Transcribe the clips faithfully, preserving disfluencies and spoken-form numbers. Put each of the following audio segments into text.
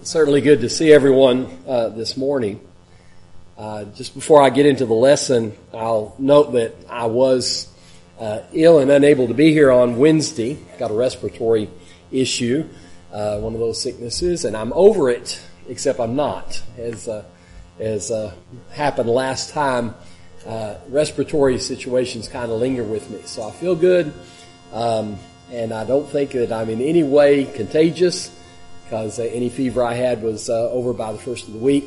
Certainly good to see everyone uh, this morning. Uh, just before I get into the lesson, I'll note that I was uh, ill and unable to be here on Wednesday. Got a respiratory issue, uh, one of those sicknesses, and I'm over it, except I'm not. As uh, as uh, happened last time, uh, respiratory situations kind of linger with me. So I feel good, um, and I don't think that I'm in any way contagious, because uh, any fever I had was uh, over by the first of the week.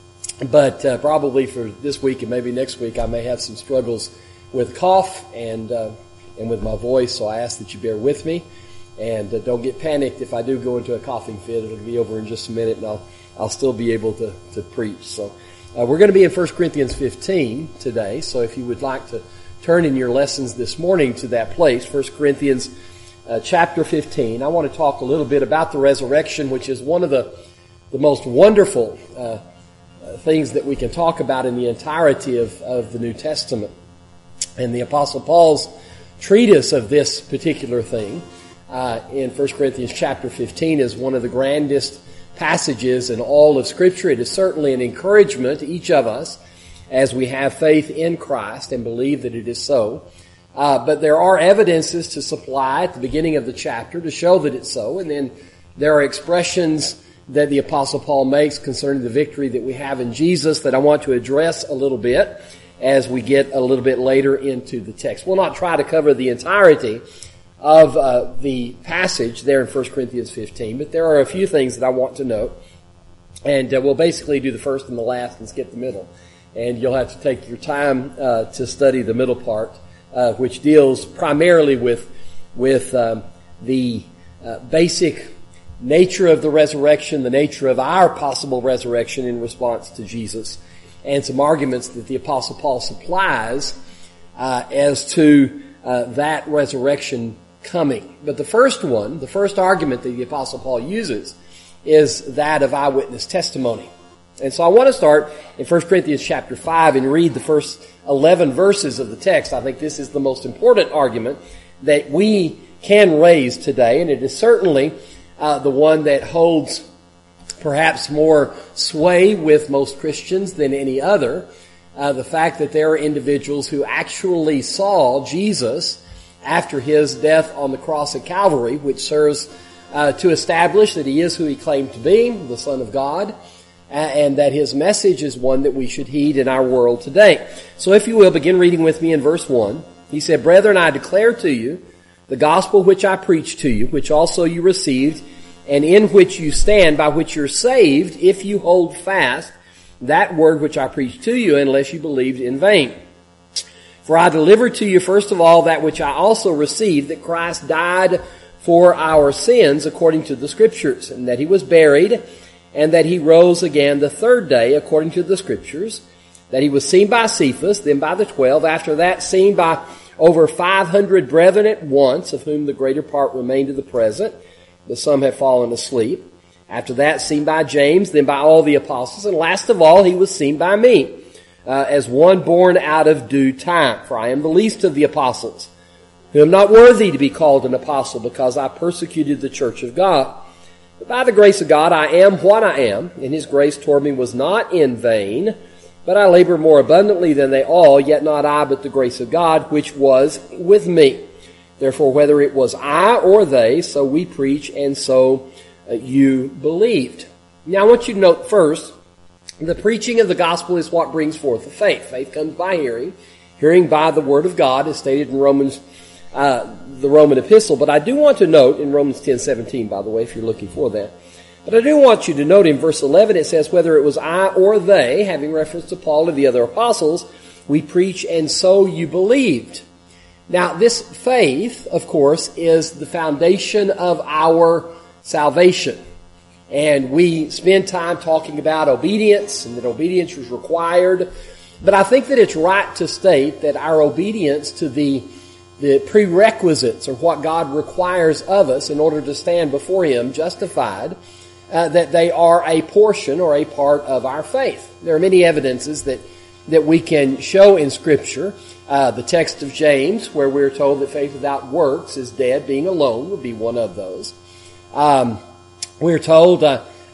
But uh, probably for this week and maybe next week, I may have some struggles with cough and uh, and with my voice, so I ask that you bear with me. And uh, don't get panicked if I do go into a coughing fit. It'll be over in just a minute, and I'll, I'll still be able to, to preach. So uh, we're going to be in First Corinthians fifteen today, so if you would like to turn in your lessons this morning to that place, First Corinthians Uh, chapter fifteen. I want to talk a little bit about the resurrection, which is one of the the most wonderful uh, uh, things that we can talk about in the entirety of, of the New Testament. And the Apostle Paul's treatise of this particular thing uh, in First Corinthians chapter fifteen is one of the grandest passages in all of Scripture. It is certainly an encouragement to each of us as we have faith in Christ and believe that it is so. Uh, but there are evidences to supply at the beginning of the chapter to show that it's so. And then there are expressions that the Apostle Paul makes concerning the victory that we have in Jesus that I want to address a little bit as we get a little bit later into the text. We'll not try to cover the entirety of uh, the passage there in First Corinthians fifteen, but there are a few things that I want to note. And uh, we'll basically do the first and the last and skip the middle. And you'll have to take your time uh, to study the middle part, Uh, which deals primarily with with um, the uh, basic nature of the resurrection, the nature of our possible resurrection in response to Jesus, and some arguments that the Apostle Paul supplies uh, as to uh, that resurrection coming. But the first one, the first argument that the Apostle Paul uses is that of eyewitness testimony. And so I want to start in First Corinthians chapter five and read the first eleven verses of the text. I think this is the most important argument that we can raise today, and it is certainly uh, the one that holds perhaps more sway with most Christians than any other. Uh, the fact that there are individuals who actually saw Jesus after his death on the cross at Calvary, which serves uh, to establish that he is who he claimed to be, the Son of God, and that his message is one that we should heed in our world today. So if you will, begin reading with me in verse one. He said, "Brethren, I declare to you the gospel which I preached to you, which also you received, and in which you stand, by which you're saved, if you hold fast that word which I preached to you, unless you believed in vain. For I delivered to you first of all that which I also received, that Christ died for our sins according to the Scriptures, and that he was buried, and that he rose again the third day according to the Scriptures, that he was seen by Cephas, then by the twelve, after that seen by over five hundred brethren at once, of whom the greater part remain to the present, but some have fallen asleep. After that seen by James, then by all the apostles, and last of all he was seen by me, uh, as one born out of due time. For I am the least of the apostles, who am not worthy to be called an apostle, because I persecuted the church of God. But by the grace of God I am what I am, and his grace toward me was not in vain, but I labor more abundantly than they all, yet not I, but the grace of God, which was with me. Therefore, whether it was I or they, so we preach, and so uh, you believed." Now I want you to note first, the preaching of the gospel is what brings forth the faith. Faith comes by hearing, hearing by the word of God, as stated in Romans Uh, the Roman epistle. But I do want to note in Romans ten seventeen, by the way, if you're looking for that. But I do want you to note in verse eleven, it says, "Whether it was I or they," having reference to Paul and the other apostles, "we preach, and so you believed." Now, this faith, of course, is the foundation of our salvation. And we spend time talking about obedience, and that obedience is required. But I think that it's right to state that our obedience to the The prerequisites are what God requires of us in order to stand before him justified, uh, that they are a portion or a part of our faith. There are many evidences that, that we can show in Scripture. Uh, the text of James, where we're told that faith without works is dead, being alone would be one of those. Um, we're told uh,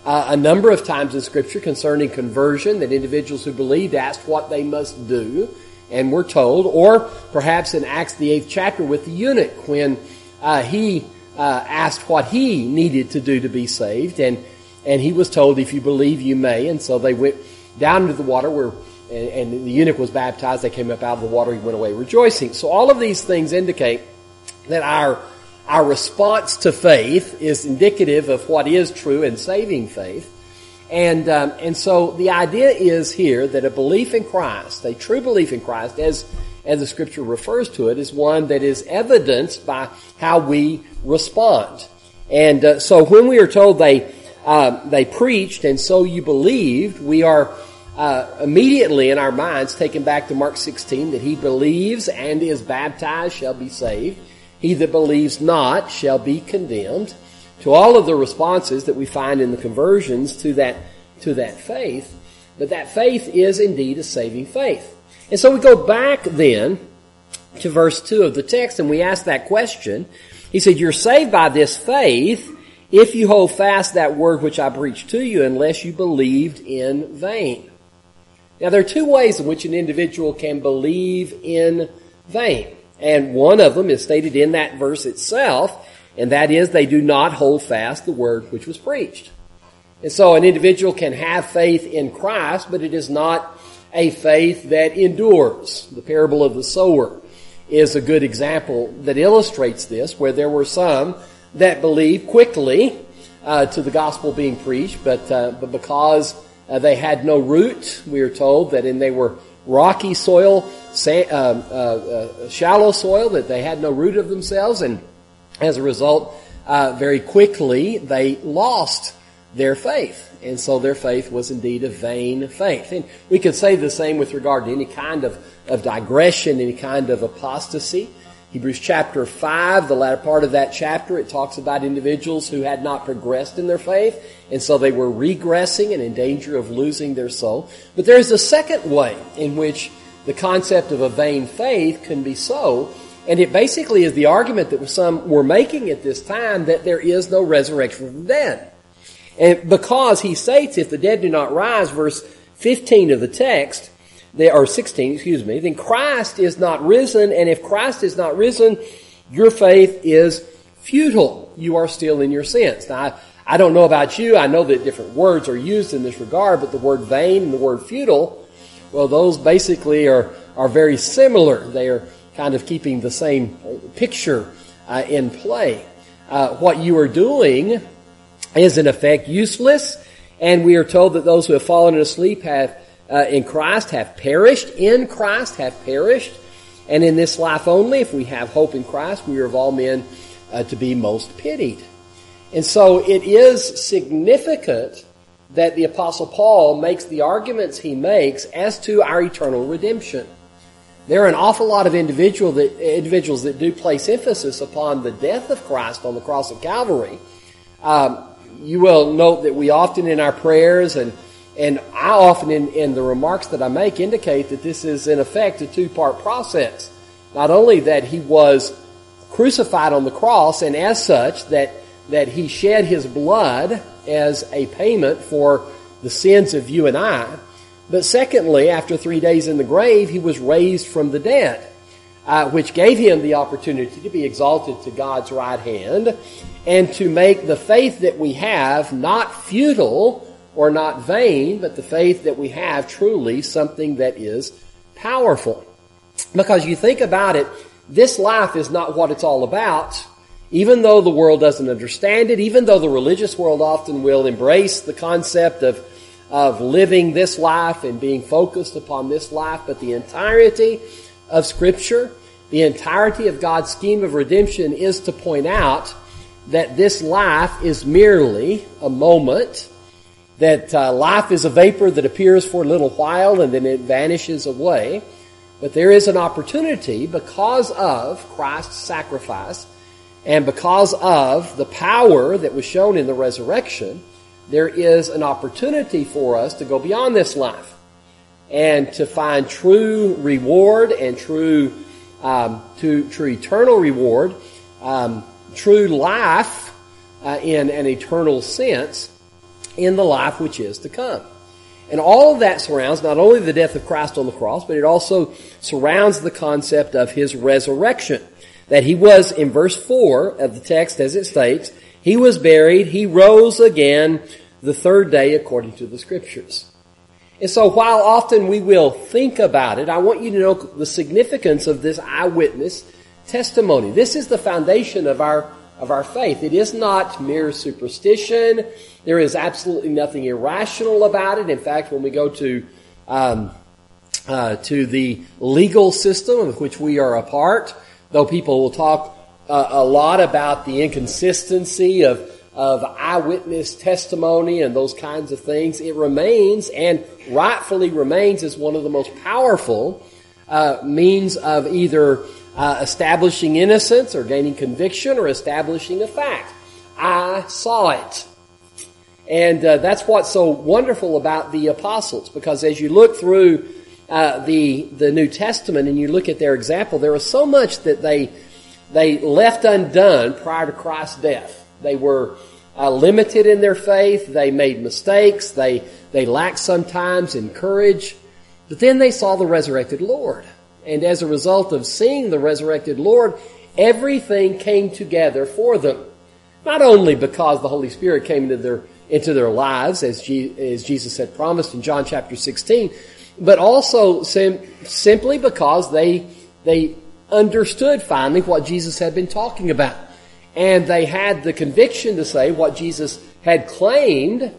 uh, a number of times in Scripture concerning conversion, that individuals who believed asked what they must do, and were told, or perhaps in Acts the eighth chapter with the eunuch, when uh, he uh, asked what he needed to do to be saved, and and he was told, if you believe, you may. And so they went down into the water, where and, and the eunuch was baptized. They came up out of the water. He went away rejoicing. So all of these things indicate that our our response to faith is indicative of what is true and saving faith. And um, and so the idea is here that a belief in Christ, a true belief in Christ, as as the Scripture refers to it, is one that is evidenced by how we respond. And uh, so when we are told they uh, they preached and so you believed, we are uh, immediately in our minds taken back to Mark sixteen, that he believes and is baptized shall be saved. He that believes not shall be condemned. To all of the responses that we find in the conversions to that to that faith, but that faith is indeed a saving faith. And so we go back then to verse two of the text, and we ask that question. He said, you're saved by this faith if you hold fast that word which I preached to you, unless you believed in vain. Now there are two ways in which an individual can believe in vain. And one of them is stated in that verse itself, and that is they do not hold fast the word which was preached. And so an individual can have faith in Christ, but it is not a faith that endures. The parable of the sower is a good example that illustrates this, where there were some that believed quickly uh, to the gospel being preached, but uh, but because uh, they had no root, we are told that in they were rocky soil, sand, uh, uh, uh, shallow soil, that they had no root of themselves, and as a result, uh, very quickly they lost their faith. And so their faith was indeed a vain faith. And we could say the same with regard to any kind of, of digression, any kind of apostasy. Hebrews chapter five, the latter part of that chapter, it talks about individuals who had not progressed in their faith, and so they were regressing and in danger of losing their soul. But there is a second way in which the concept of a vain faith can be so, and it basically is the argument that some were making at this time, that there is no resurrection from the dead. And because he states, if the dead do not rise, verse fifteen of the text, they, or sixteen, excuse me, then Christ is not risen, and if Christ is not risen, your faith is futile. You are still in your sins. Now, I, I don't know about you. I know that different words are used in this regard, but the word vain and the word futile, well, those basically are, are very similar. They are kind of keeping the same picture uh, in play. Uh, what you are doing is in effect useless, and we are told that those who have fallen asleep have uh, in Christ have perished, in Christ have perished, and in this life only, if we have hope in Christ, we are of all men uh, to be most pitied. And so it is significant that the Apostle Paul makes the arguments he makes as to our eternal redemption. There are an awful lot of individual that, individuals that do place emphasis upon the death of Christ on the cross of Calvary. Um, you will note that we often in our prayers, and and I often in, in the remarks that I make, indicate that this is in effect a two-part process. Not only that he was crucified on the cross, and as such that that he shed his blood as a payment for the sins of you and I, but secondly, after three days in the grave, he was raised from the dead, uh, which gave him the opportunity to be exalted to God's right hand and to make the faith that we have not futile or not vain, but the faith that we have truly something that is powerful. Because you think about it, this life is not what it's all about. Even though the world doesn't understand it, even though the religious world often will embrace the concept of of living this life and being focused upon this life, but the entirety of Scripture, the entirety of God's scheme of redemption is to point out that this life is merely a moment, that uh, life is a vapor that appears for a little while and then it vanishes away. But there is an opportunity because of Christ's sacrifice and because of the power that was shown in the resurrection. There is an opportunity for us to go beyond this life and to find true reward and true, um, to, true eternal reward, um, true life uh, in an eternal sense in the life which is to come. And all of that surrounds not only the death of Christ on the cross, but it also surrounds the concept of his resurrection. That he was, in verse four of the text as it states, he was buried, he rose again the third day according to the Scriptures. And so while often we will think about it, I want you to know the significance of this eyewitness testimony. This is the foundation of our of our faith. It is not mere superstition. There is absolutely nothing irrational about it. In fact, when we go to um, uh, to the legal system of which we are a part, though people will talk uh, a lot about the inconsistency of of eyewitness testimony and those kinds of things, it remains and rightfully remains as one of the most powerful uh, means of either uh, establishing innocence or gaining conviction or establishing a fact. I saw it. And uh, that's what's so wonderful about the apostles, because as you look through uh, the the New Testament and you look at their example, there was so much that they they left undone prior to Christ's death. They were uh, limited in their faith. They made mistakes. They they lacked sometimes in courage. But then they saw the resurrected Lord. And as a result of seeing the resurrected Lord, everything came together for them. Not only because the Holy Spirit came into their into their lives, as, G, as Jesus had promised in John chapter sixteen, but also sim, simply because they they understood finally what Jesus had been talking about. And they had the conviction to say what Jesus had claimed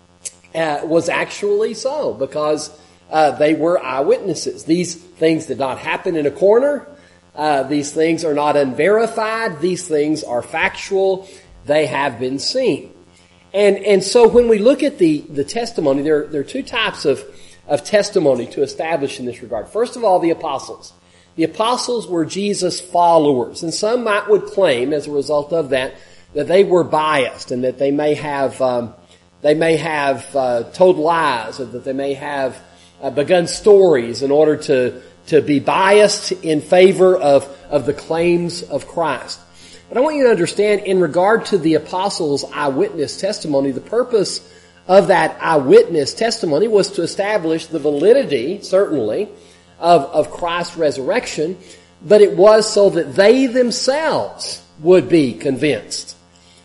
uh, was actually so, because uh, they were eyewitnesses. These things did not happen in a corner. Uh, these things are not unverified. These things are factual. They have been seen. And and so when we look at the, the testimony, there, there are two types of, of testimony to establish in this regard. First of all, the apostles. The apostles were Jesus' followers, and some might would claim, as a result of that, that they were biased and that they may have um, they may have uh, told lies, or that they may have uh, begun stories in order to to be biased in favor of of the claims of Christ. But I want you to understand, in regard to the apostles' eyewitness testimony, the purpose of that eyewitness testimony was to establish the validity, certainly, of, of Christ's resurrection, but it was so that they themselves would be convinced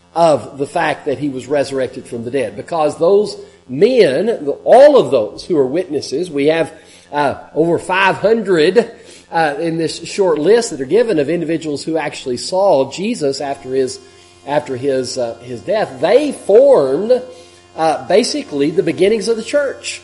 of the fact that he was resurrected from the dead. Because those men, all of those who are witnesses, we have uh, over five hundred Uh, in this short list that are given of individuals who actually saw Jesus after his after his uh, his death. They formed uh, basically the beginnings of the church,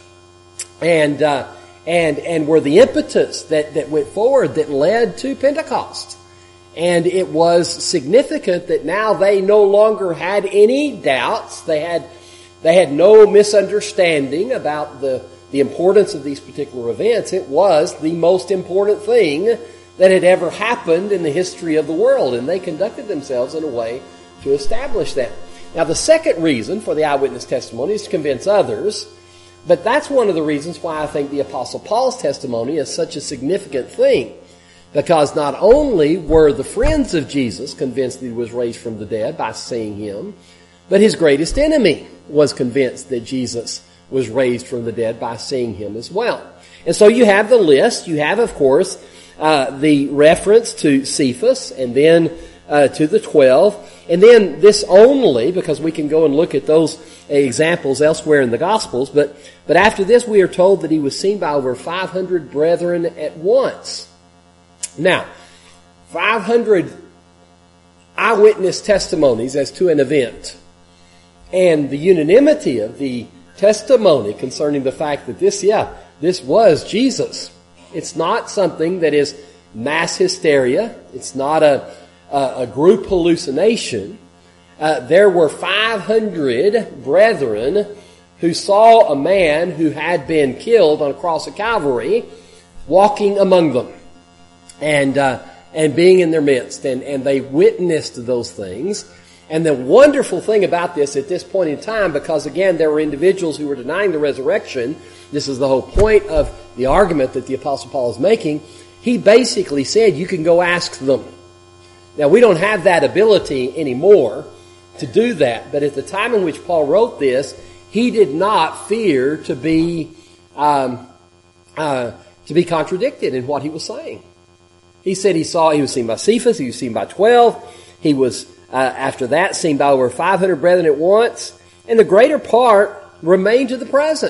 and uh, and and were the impetus that that went forward that led to Pentecost. And it was significant that now they no longer had any doubts. They had they had no misunderstanding about the the importance of these particular events. It was the most important thing that had ever happened in the history of the world, and they conducted themselves in a way to establish that. Now, the second reason for the eyewitness testimony is to convince others, but that's one of the reasons why I think the Apostle Paul's testimony is such a significant thing, because not only were the friends of Jesus convinced that he was raised from the dead by seeing him, but his greatest enemy was convinced that Jesus was raised from the dead by seeing him as well. And so you have the list. You have, of course, uh, the reference to Cephas, and then uh, to the twelve. And then this only, because we can go and look at those examples elsewhere in the Gospels, but, but after this we are told that he was seen by over five hundred brethren at once. Now, five hundred eyewitness testimonies as to an event, and the unanimity of the testimony concerning the fact that this, yeah, this was Jesus. It's not something that is mass hysteria. It's not a, a, a group hallucination. Uh, there were five hundred brethren who saw a man who had been killed on a cross of Calvary walking among them and uh, and being in their midst. And, and they witnessed those things. And the wonderful thing about this at this point in time, because again, there were individuals who were denying the resurrection. This is the whole point of the argument that the Apostle Paul is making. He basically said, you can go ask them. Now, we don't have that ability anymore to do that. But at the time in which Paul wrote this, he did not fear to be um, uh, to be contradicted in what he was saying. He said he saw he was seen by Cephas, he was seen by twelve. He was uh, after that seen by over five hundred brethren at once, and the greater part remained to the present.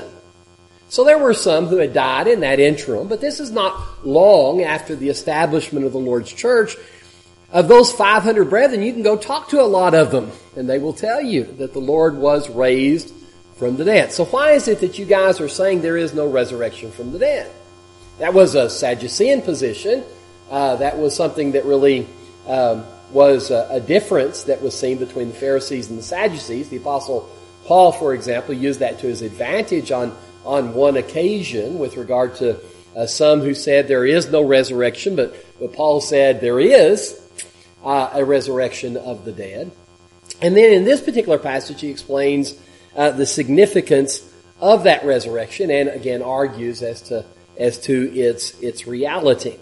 So there were some who had died in that interim, but this is not long after the establishment of the Lord's church. Of those five hundred brethren, you can go talk to a lot of them, and they will tell you that the Lord was raised from the dead. So why is it that you guys are saying there is no resurrection from the dead? That was a Sadducean position. Uh, that was something that really um, was a, a difference that was seen between the Pharisees and the Sadducees. The Apostle Paul, for example, used that to his advantage on on one occasion with regard to uh, some who said there is no resurrection, but, but Paul said there is uh, a resurrection of the dead. And then in this particular passage, he explains uh, the significance of that resurrection and again argues as to as to its its reality.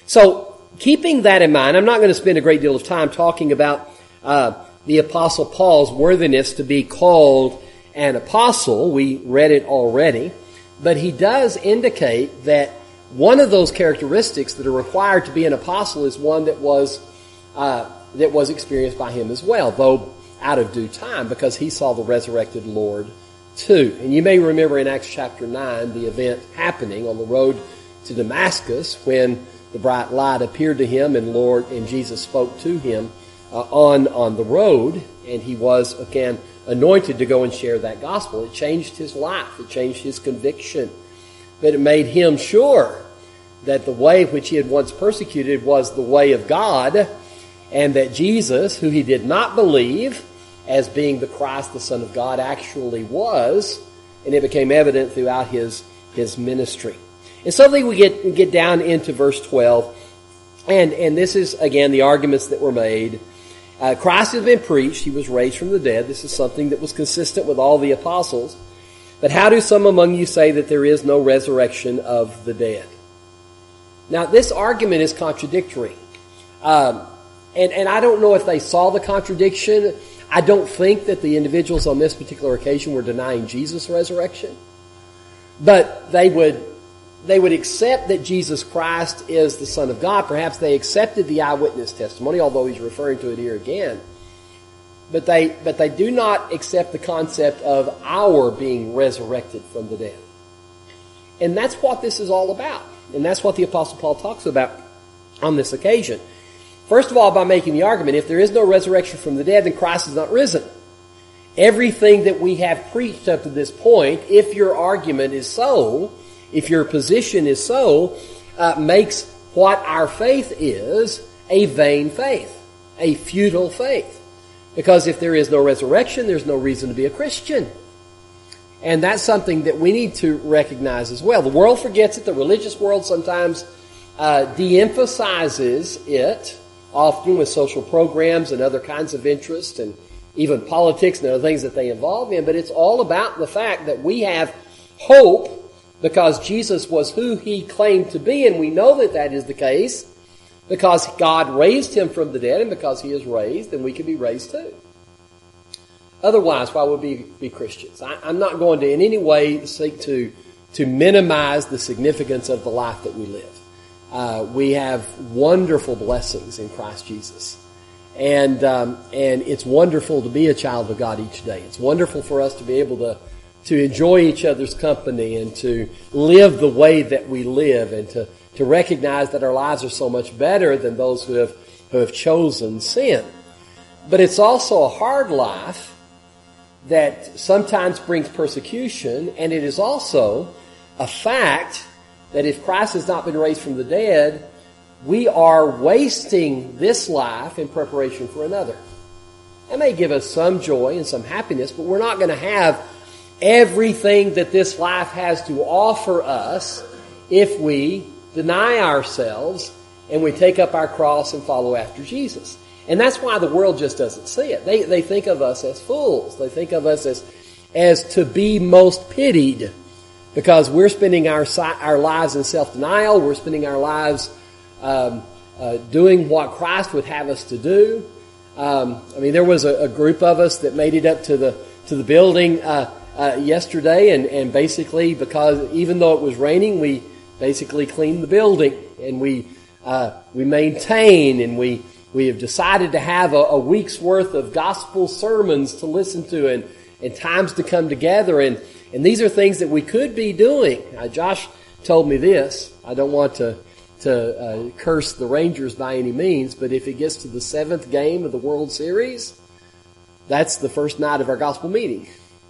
So keeping that in mind, I'm not going to spend a great deal of time talking about uh, the Apostle Paul's worthiness to be called an apostle. We read it already. But he does indicate that one of those characteristics that are required to be an apostle is one that was uh, that was experienced by him as well, though out of due time, because he saw the resurrected Lord too. And you may remember in Acts chapter nine the event happening on the road to Damascus when the bright light appeared to him and Lord and Jesus spoke to him uh, on on the road, and he was again anointed to go and share that gospel. It changed his life. It changed his conviction. But it made him sure that the way which he had once persecuted was the way of God, and that Jesus, who he did not believe as being the Christ, the Son of God, actually was, and it became evident throughout his, his ministry. And so then we get, we get down into verse twelve, and, and this is, again, the arguments that were made. Uh, Christ has been preached. He was raised from the dead. This is something that was consistent with all the apostles. But how do some among you say that there is no resurrection of the dead? Now, this argument is contradictory. Um, and, and I don't know if they saw the contradiction. I don't think that the individuals on this particular occasion were denying Jesus' resurrection. But they would They would accept that Jesus Christ is the Son of God. Perhaps they accepted the eyewitness testimony, although he's referring to it here again. But they, but they do not accept the concept of our being resurrected from the dead. And that's what this is all about. And that's what the Apostle Paul talks about on this occasion. First of all, by making the argument, if there is no resurrection from the dead, then Christ is not risen. Everything that we have preached up to this point, if your argument is so, if your position is so, uh, makes what our faith is a vain faith, a futile faith. Because if there is no resurrection, there's no reason to be a Christian. And that's something that we need to recognize as well. The world forgets it. The religious world sometimes uh, de-emphasizes it, often with social programs and other kinds of interests and even politics and other things that they involve in. But it's all about the fact that we have hope because Jesus was who he claimed to be, and we know that that is the case because God raised him from the dead, and because he is raised, then we can be raised too. Otherwise, why would we be Christians? I, I'm not going to in any way seek to, to minimize the significance of the life that we live. Uh, we have wonderful blessings in Christ Jesus. And um, and it's wonderful to be a child of God each day. It's wonderful for us to be able to to enjoy each other's company and to live the way that we live, and to, to recognize that our lives are so much better than those who have who have chosen sin. But it's also a hard life that sometimes brings persecution, and it is also a fact that if Christ has not been raised from the dead, we are wasting this life in preparation for another. That may give us some joy and some happiness, but we're not going to have everything that this life has to offer us if we deny ourselves and we take up our cross and follow after Jesus. And that's why the world just doesn't see it. They they think of us as fools. They think of us as as to be most pitied because we're spending our our lives in self-denial. We're spending our lives um, uh, doing what Christ would have us to do. Um, I mean, there was a, a group of us that made it up to the to the building uh, uh, yesterday, and, and basically because even though it was raining, we basically cleaned the building, and we uh, we maintain, and we we have decided to have a, a week's worth of gospel sermons to listen to, and, and times to come together, and and these are things that we could be doing. Uh, Josh told me this. I don't want to to uh, curse the Rangers by any means, but if it gets to the seventh game of the World Series, that's the first night of our gospel meeting.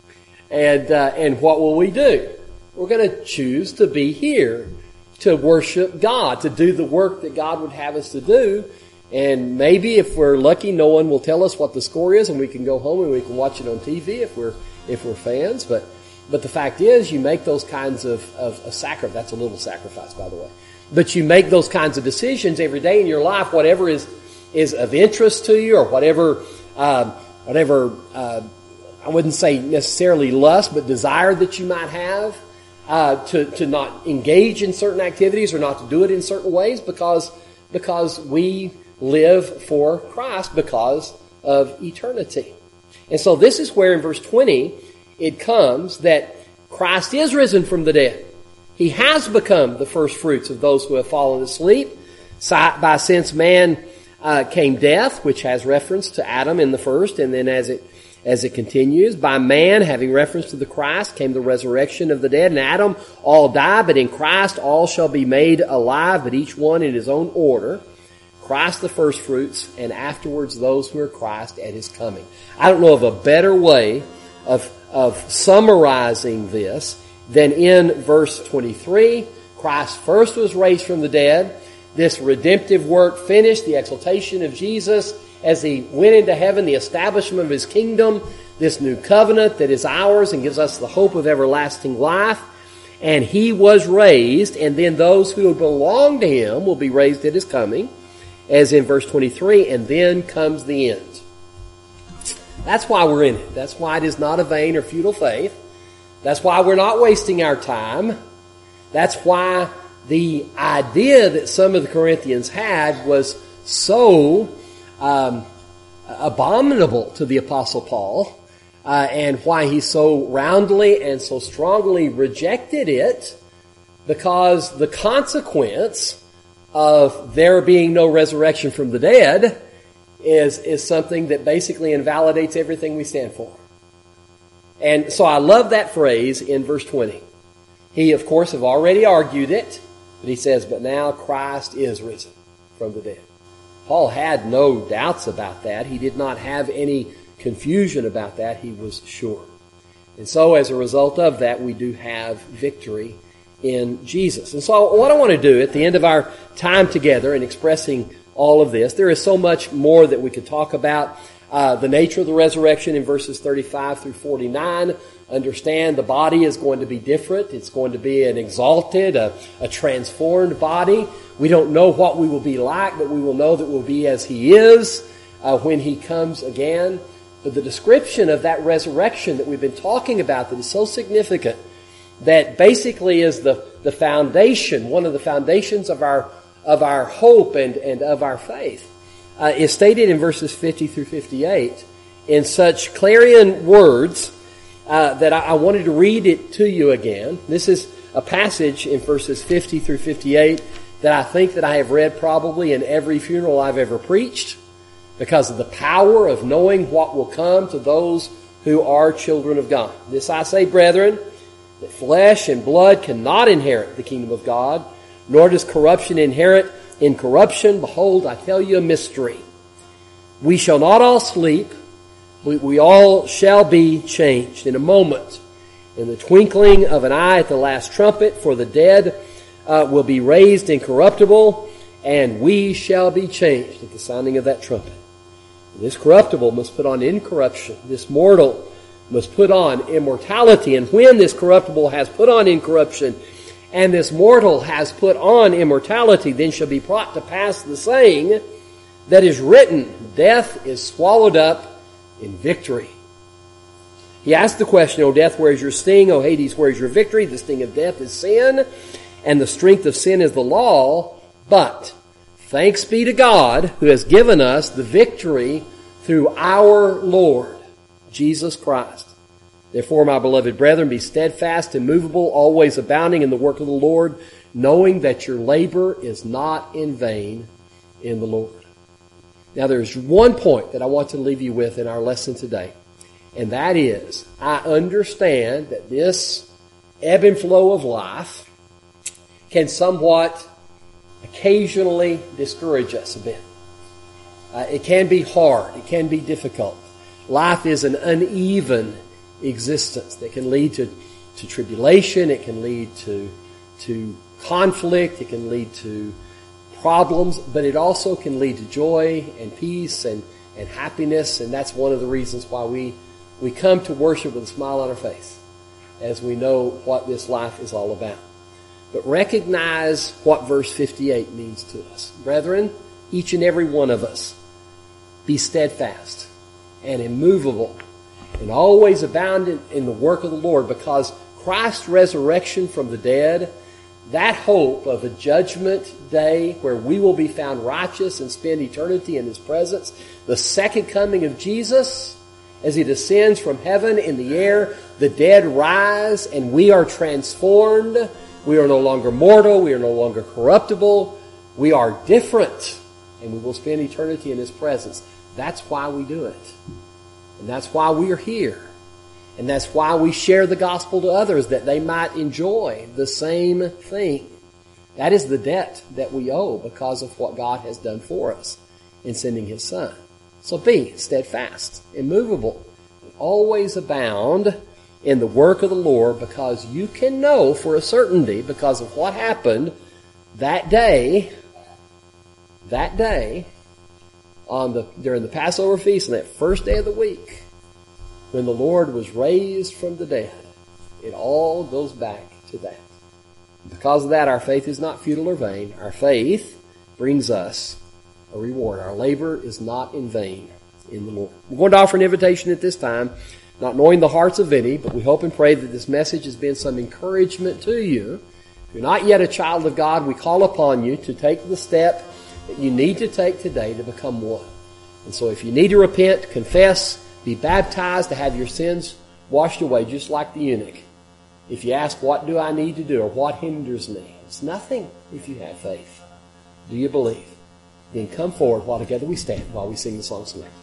And uh, and what will we do? We're going to choose to be here to worship God, to do the work that God would have us to do. And maybe if we're lucky, no one will tell us what the score is, and we can go home and we can watch it on T V if we're if we're fans. But but the fact is, you make those kinds of of, of sacrifice. That's a little sacrifice, by the way. But you make those kinds of decisions every day in your life, whatever is is of interest to you, or whatever uh, whatever. Uh, I wouldn't say necessarily lust, but desire that you might have, uh, to, to not engage in certain activities or not to do it in certain ways because, because we live for Christ because of eternity. And so this is where in verse twenty it comes that Christ is risen from the dead. He has become the first fruits of those who have fallen asleep. By since man uh, came death, which has reference to Adam in the first, and then as it As it continues, by man, having reference to the Christ, came the resurrection of the dead. In Adam, all die, but in Christ, all shall be made alive, but each one in his own order. Christ the first fruits, and afterwards those who are Christ at his coming. I don't know of a better way of, of summarizing this than in verse twenty-three. Christ first was raised from the dead. This redemptive work finished, the exaltation of Jesus as he went into heaven, the establishment of his kingdom, this new covenant that is ours and gives us the hope of everlasting life. And he was raised, and then those who belong to him will be raised at his coming, as in verse twenty-three, and then comes the end. That's why we're in it. That's why it is not a vain or futile faith. That's why we're not wasting our time. That's why the idea that some of the Corinthians had was so Um, abominable to the Apostle Paul, uh, and why he so roundly and so strongly rejected it, because the consequence of there being no resurrection from the dead is is something that basically invalidates everything we stand for. And so I love that phrase in verse twenty. He, of course, have already argued it, but he says, but now Christ is risen from the dead. Paul had no doubts about that. He did not have any confusion about that. He was sure. And so as a result of that, we do have victory in Jesus. And so what I want to do at the end of our time together in expressing all of this, there is so much more that we could talk about. Uh, the nature of the resurrection in verses thirty-five through forty-nine. Understand the body is going to be different. It's going to be an exalted, a, a transformed body. We don't know what we will be like, but we will know that we'll be as he is uh, when he comes again. But the description of that resurrection that we've been talking about that is so significant, that basically is the, the foundation, one of the foundations of our of our hope and, and of our faith, uh, is stated in verses fifty through fifty-eight in such clarion words uh, that I, I wanted to read it to you again. This is a passage in verses fifty through fifty-eight that I think that I have read probably in every funeral I've ever preached, because of the power of knowing what will come to those who are children of God. This I say, brethren, that flesh and blood cannot inherit the kingdom of God, nor does corruption inherit incorruption. Behold, I tell you a mystery. We shall not all sleep, we, we all shall be changed in a moment, in the twinkling of an eye at the last trumpet, for the dead Uh, will be raised incorruptible, and we shall be changed at the sounding of that trumpet. This corruptible must put on incorruption. This mortal must put on immortality. And when this corruptible has put on incorruption, and this mortal has put on immortality, then shall be brought to pass the saying that is written, death is swallowed up in victory. He asked the question, O death, where is your sting? O Hades, where is your victory? The sting of death is sin, and the strength of sin is the law. But thanks be to God who has given us the victory through our Lord Jesus Christ. Therefore, my beloved brethren, be steadfast, immovable, always abounding in the work of the Lord, knowing that your labor is not in vain in the Lord. Now, there's one point that I want to leave you with in our lesson today, and that is, I understand that this ebb and flow of life can somewhat occasionally discourage us a bit. Uh, it can be hard. It can be difficult. Life is an uneven existence that can lead to, to tribulation. It can lead to, to conflict. It can lead to problems, but it also can lead to joy and peace and, and happiness. And that's one of the reasons why we, we come to worship with a smile on our face, as we know what this life is all about. But recognize what verse fifty-eight means to us. Brethren, each and every one of us, be steadfast and immovable and always abound in, in the work of the Lord, because Christ's resurrection from the dead, that hope of a judgment day where we will be found righteous and spend eternity in His presence, the second coming of Jesus, as He descends from heaven in the air, the dead rise and we are transformed. We are no longer mortal. We are no longer corruptible. We are different, and we will spend eternity in His presence. That's why we do it. And that's why we are here. And that's why we share the gospel to others, that they might enjoy the same thing. That is the debt that we owe because of what God has done for us in sending His Son. So be steadfast, immovable, always abound in the work of the Lord, because you can know for a certainty, because of what happened that day, that day, on the during the Passover feast, on that first day of the week, when the Lord was raised from the dead. It all goes back to that. Because of that, our faith is not futile or vain. Our faith brings us a reward. Our labor is not in vain in the Lord. We're going to offer an invitation at this time, not knowing the hearts of any, but we hope and pray that this message has been some encouragement to you. If you're not yet a child of God, we call upon you to take the step that you need to take today to become one. And so if you need to repent, confess, be baptized, to have your sins washed away, just like the eunuch. If you ask, what do I need to do, or what hinders me? It's nothing if you have faith. Do you believe? Then come forward while together we stand, while we sing the song select.